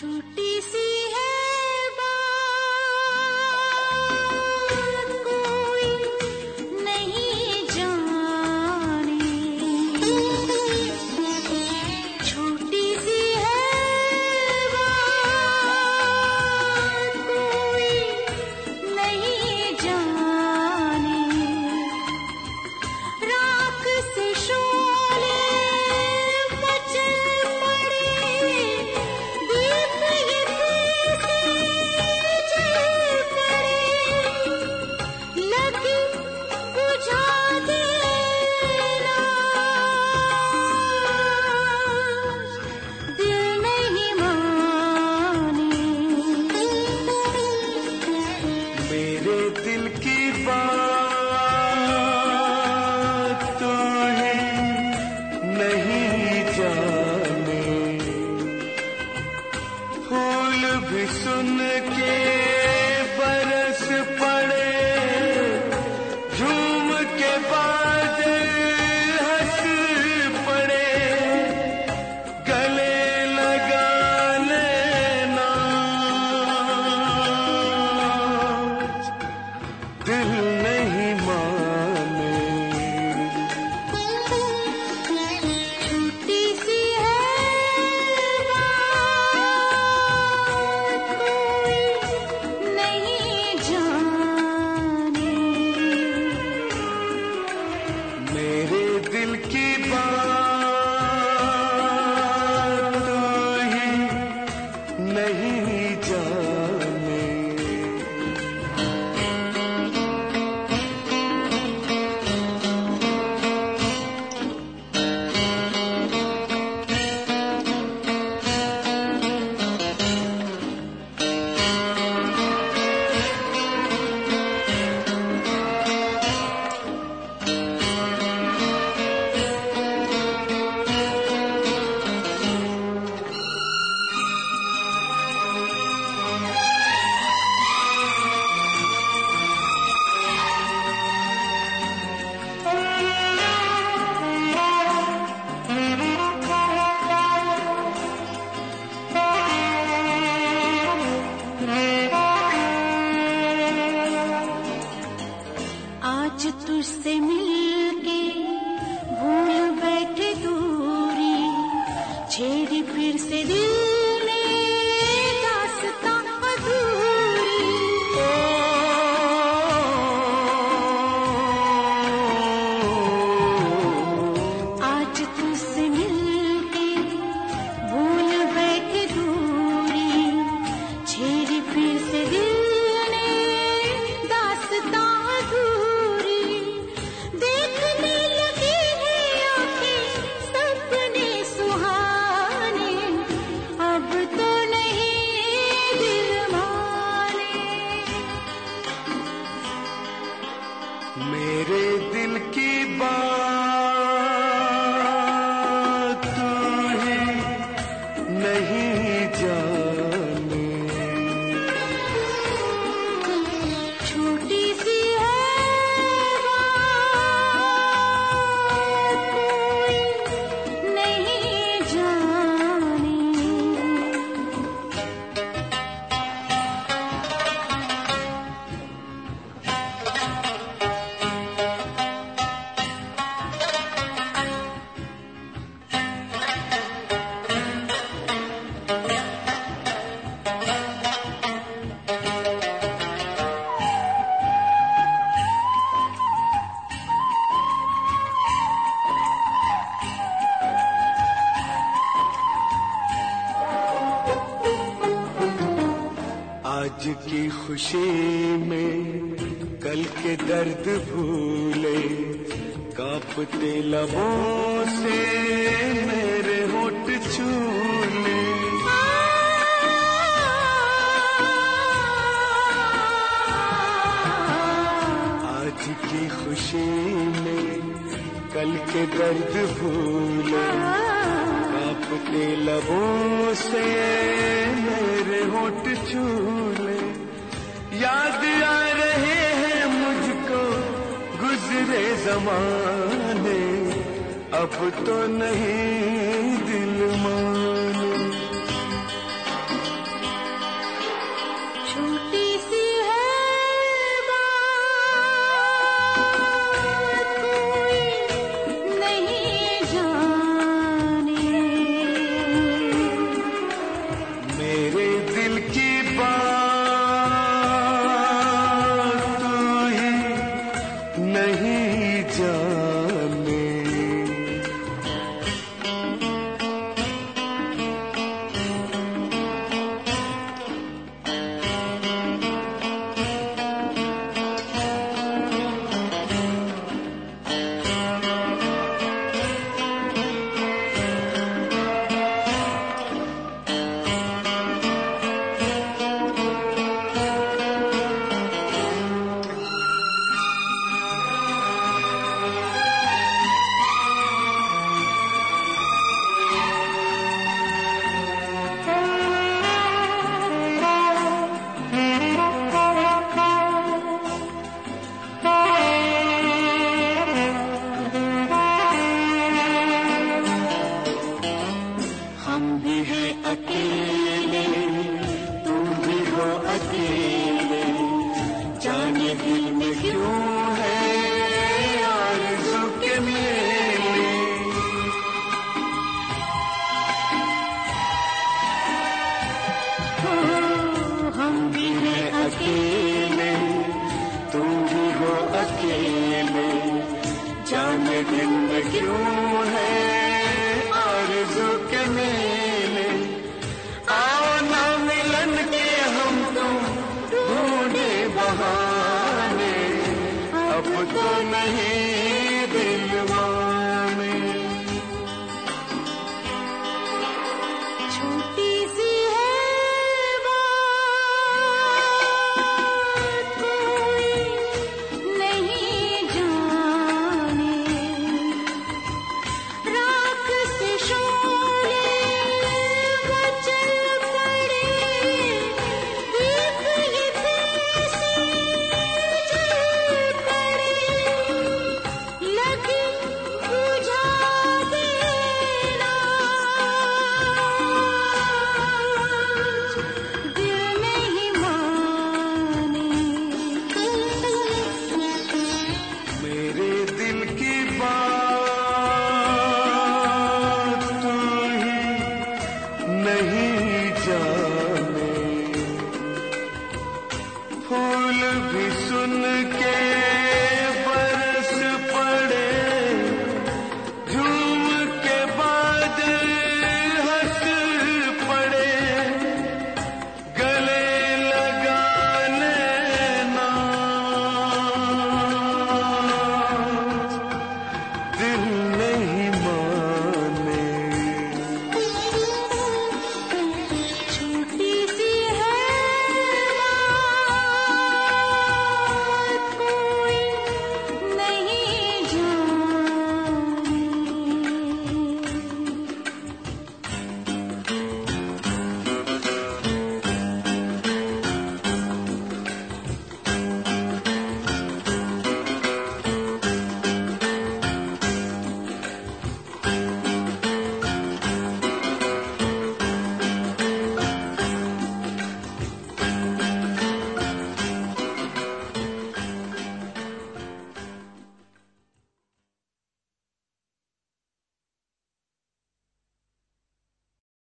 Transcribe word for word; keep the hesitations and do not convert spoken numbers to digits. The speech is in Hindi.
छोटी सी है बात, कोई नहीं जाने, छोटी सी है बात, कोई नहीं जाने, राख से शोले मचल पड़े, दीप ये कैसे जल पड़े, लगी बुझा देना, दिल नहीं माने। मेरे दिल की बात तो है नहीं जाने, फूल भी सुन के बरस पड़े, झूम के बादल हंस पड़े, गले लगा लेना, दिल नहीं माने। छोटी सी है बात, कोई नहीं जाने, मेरे दिल की बात तो ही नहीं जाने। आज तुझसे मिलके भूल बैठे दूरी, छेड़ी फिर से दिल ने दास्तां अधूरी। आज तुझसे मिलके भूल बैठे दूरी, छेड़ी फिर से दिल ने दास्तां अधूरी। देखने लगी है आंखें सपने सुहाने, अब तो नहीं दिल माने। मेरे दिल की बात तो ही नहीं जाने। छोटी सी है बात, कोई नहीं जाने, आज की खुशी में कल के दर्द भूले, कांपते लबों से मेरे होठ छूले। आज की खुशी में कल के दर्द भूले, कांपते लबों से मेरे होठ छूले। याद आ रहे हैं मुझको गुजरे जमाने, अब तो नहीं दिल माने। भी है अकेले, तुम भी हो अकेले, जाने दिल में क्यों